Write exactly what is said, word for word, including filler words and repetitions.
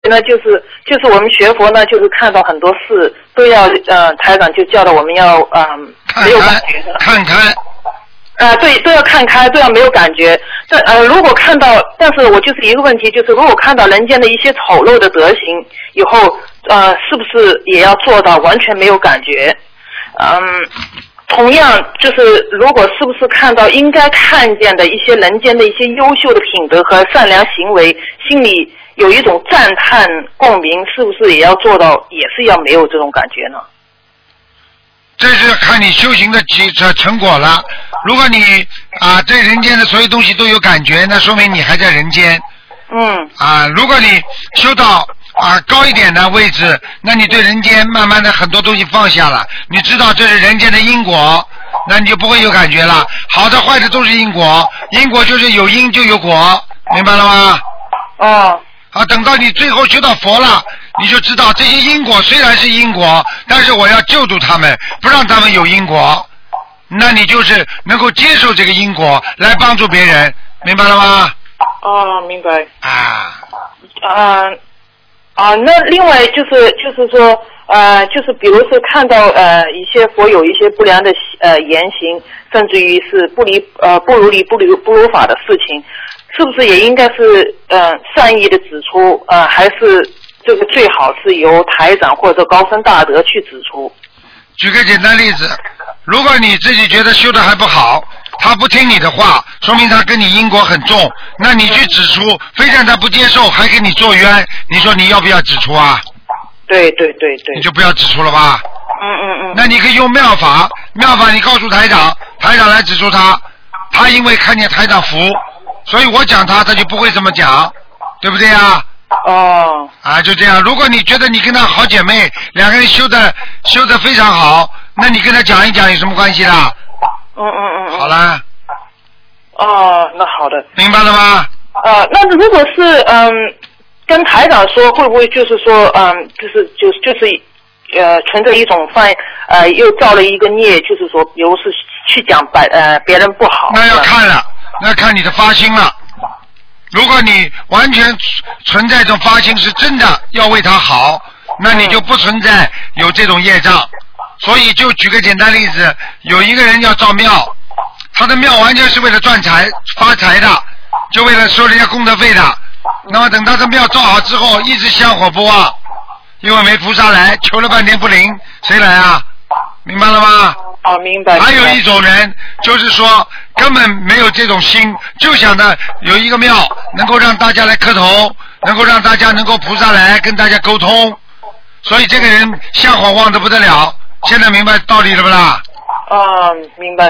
那就是就是我们学佛呢，就是看到很多事都要呃台长就叫的我们要嗯、呃、没有感觉的看开。 啊、呃，对，都要看开，都要没有感觉。但呃，如果看到，但是我就是一个问题，就是如果看到人间的一些丑陋的德行以后，呃，是不是也要做到完全没有感觉？嗯，同样就是如果是不是看到应该看见的一些人间的一些优秀的品德和善良行为，心里有一种赞叹共鸣，是不是也要做到，也是要没有这种感觉呢？ 这是看你修行的结成果了。如果你啊对人间的所有东西都有感觉，那说明你还在人间。 嗯。 啊，如果你修到啊高一点的位置，那你对人间慢慢的很多东西放下了，你知道这是人间的因果，那你就不会有感觉了。好的坏的都是因果，因果就是有因就有果，明白了吗？ 哦。 啊，等到你最后修到佛了，你就知道这些因果虽然是因果，但是我要救度他们，不让他们有因果，那你就是能够接受这个因果来帮助别人，明白了吗？ 哦，明白。 啊。 啊啊，那另外就是就是说呃，就是比如是看到呃一些佛有一些不良的呃言行，甚至于是不离呃不如理不如不如法的事情。是不是也应该是呃善意的指出呃还是这个最好是由台长或者高僧大德去指出？ 举个简单例子，如果你自己觉得修得还不好，他不听你的话，说明他跟你因果很重，那你去指出，非但他不接受还给你做冤，你说你要不要指出啊？ 对对对对。 你就不要指出了吧？ 嗯嗯嗯。 那你可以用妙法，妙法你告诉台长，台长来指出他，他因为看见台长服，所以我讲他，他就不会这么讲，对不对啊？ 哦。 啊，就这样。如果你觉得你跟他好姐妹，两个人修的修的非常好，那你跟他讲一讲有什么关系啦？ 嗯嗯嗯。 好啦。 哦，那好的。 明白了吗？ 呃，那如果是嗯跟台长说，会不会就是说嗯就是就就是呃存着一种犯呃又造了一个孽，就是说比如是去讲白呃别人不好。 那要看了。那看你的发心了。如果你完全存在这种发心是真的要为他好，那你就不存在有这种业障。所以就举个简单例子，有一个人要造庙，他的庙完全是为了赚财发财的，就为了收人家功德费的。那么等他的庙造好之后，一直香火不旺，因为没菩萨来，求了半天不灵，谁来啊？明白了吗？ 哦，明白。 还有一种人，就是说根本没有这种心，就想着有一个庙能够让大家来磕头，能够让大家能够菩萨来跟大家沟通，所以这个人香火旺得不得了。现在明白道理了不啦？ 啊，明白。